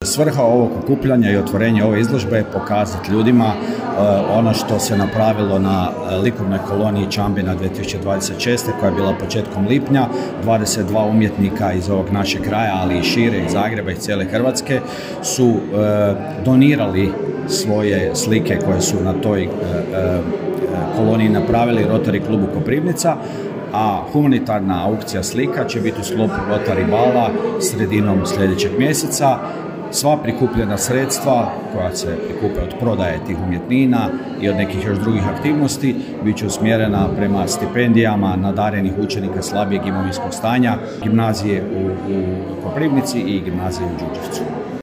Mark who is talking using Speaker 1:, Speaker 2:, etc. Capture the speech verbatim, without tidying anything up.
Speaker 1: Svrha ovog okupljanja i otvorenja ove izložbe je pokazati ljudima ono što se napravilo na likovnoj koloniji Čambina dvije tisuće dvadeset šeste. koja je bila početkom lipnja. dvadeset dva umjetnika iz ovog našeg kraja, ali i šire, iz Zagreba i cijele Hrvatske, su donirali svoje slike koje su na toj koloniji napravili Rotary klubu Koprivnica, a humanitarna aukcija slika će biti u sklopu Rotary bala sredinom sljedećeg mjeseca. Sva prikupljena sredstva koja se prikupe od prodaje tih umjetnina i od nekih još drugih aktivnosti bit će usmjerena prema stipendijama nadarenih učenika slabijeg imovinskog stanja, gimnazije u, u Koprivnici i gimnazije u Đurđevcu.